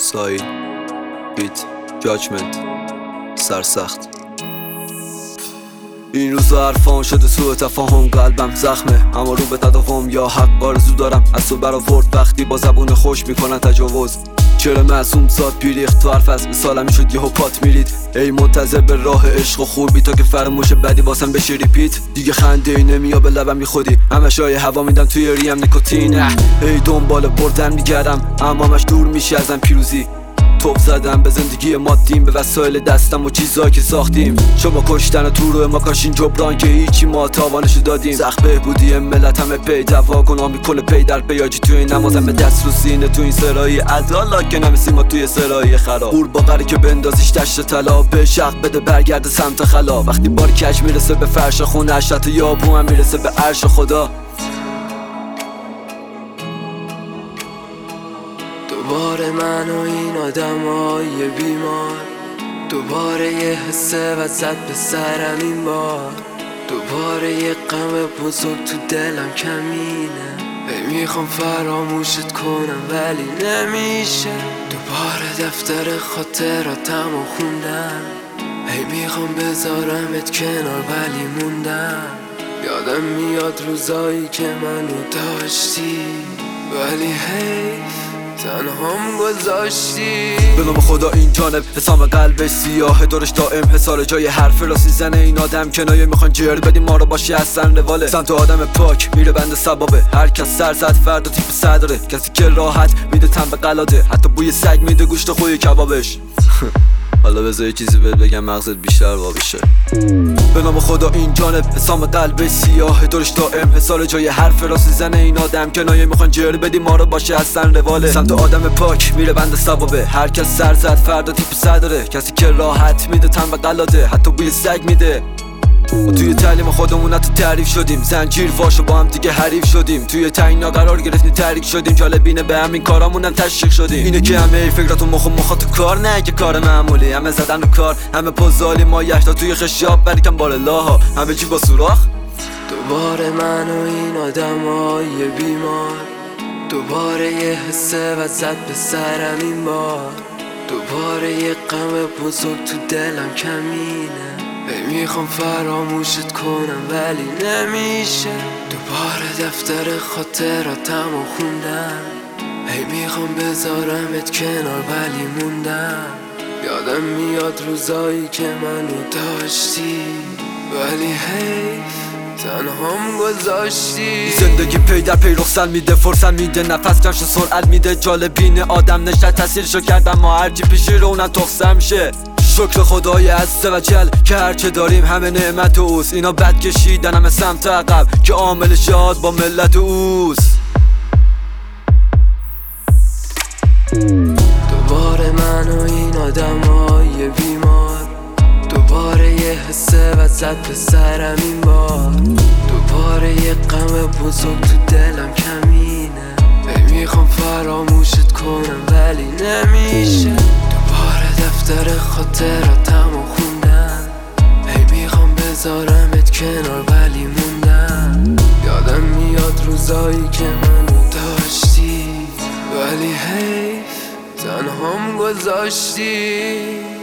سایل بیت جاجمنت سرسخت. این روزا حرفام شده سوء تفاهم، قلبم زخمه اما رو به تداوم. یا حق آرزو دارم از تو برآورد وقتی با زبون خوش میکنن تجاوز. چرا معصوم زاد پیریخت تو حرف از مثالم میشد یهو پات میرید. ای منتظر به راه عشق و خوبی تا که فراموش بدی واسم بشه ریپیت. دیگه خنده ای نمیاد به لبم بیخودی، همش های هوا میدم توی ریم نیکوتین. ای دنبال بردن میگردم اما همش دور میشی ازم پیروزی. توپ زدم به زندگی مادیم، به وسایل دستم و چیزایی که ساختیم. شما کشتن تو رو ما کاشین جبران که هیچی ما تاوانشو دادیم. سخت بهبودی ملت همه پی دوا کنم میکنه پی در پیاجی توی نمازم به دست رو سینه تو این سرایی عدالا که نمیسی ما توی سرایی خراب. قور باقری که بندازیش دشت طلا به شق بده برگرد سمت خلا. وقتی بار کج میرسه به فرش خونه اشرت یابو هم میرسه به عرش خدا. دوباره من و این آدمای بیمار، دوباره یه حس وسط به سرم این بار، دوباره یه غم بزرگ تو دلم کمینه. ای میخوام فراموشت کنم ولی نمیشه. دوباره دفتر خاطراتمو خوندم، ای میخوام بذارمت کنار ولی موندم. یادم میاد روزایی که منو داشتی ولی حیف تنهام گذاشتی. به نام خدا این جانب حسام قلبش سیاه دورش دائم حسار جای حرف راستی زنه. این آدم کنایه میخوان جر بدیم ما رو باشی اصلا رواله. سمت آدم پاک میره بند سبابه، هر کس سر زد فردا تیپ سر داره. کسی که راحت میده تن به قلاده، حتی بوی سگ میده گوشت خوی کبابش. حالا بذار یه چیزی بهت بگم مغزت بیشتر وا بشه. به نام خدا این جانب حسام قلبش سیاه دورش دائم حسار جای حرف راستی زنه. این آدم کنایه میخوان جر بدیم ما رو باشه اصلا رواله. سمت آدم پاک میره بند سبابه، هر کس سر زد فردا تیپ سر داره. کسی که راحت میده تن به قلاده، حتی بوی سگ میده. ما توی تعلیم خودمون تو تعریف شدیم، زنجیر واش و با هم دیگه حریف شدیم. توی تعیینا قرار گرفتیم تحریک شدیم، جالبینه به همین کارامونم تشویق شدیم. اینه که همه فکراتو مخ تو کار نه که کار معمولی، همه زدن رو کار همه پوزالی ما یشتا توی خشاب ولیکن بار لاها همه چی با سوراخ. دوباره من و این آدمای بیمار، دوباره یه حس وسط به سرم این بار، دوباره یه غم بزرگ تو دلم کمینه. ای میخوام فراموشت کنم ولی نمیشه. دوباره دفتر خاطراتمو خوندم، ای میخوام بذارمت کنار ولی موندم. یادم میاد روزایی که منو داشتی ولی حیف تنهام گذاشتی. زندگی پی در پی رخصت میده، فرصت میده، نفس کمش سرعت میده. جالبینه آدم نشد تاثیرشو کردم ما هرچی پیشی رو اونم تخصم میشه. شکر خدای عزوجل که هرچه داریم همه نعمت اوست. اینا بد کشیدن همه سمت عقب که عامل شاد با ملت اوست. دوباره من و این آدمای بیمار، دوباره یه حس وسط به سرم این بار، دوباره یه غم بزرگ تو دلم کمینه. ای میخوام فراموشت کنم ولی نمیشه. دوباره دفتر خاطراتمو خوندم، ای میخوام بذارمت کنار ولی موندم. یادم میاد روزایی که منو داشتی ولی حیف تنهام گذاشتی.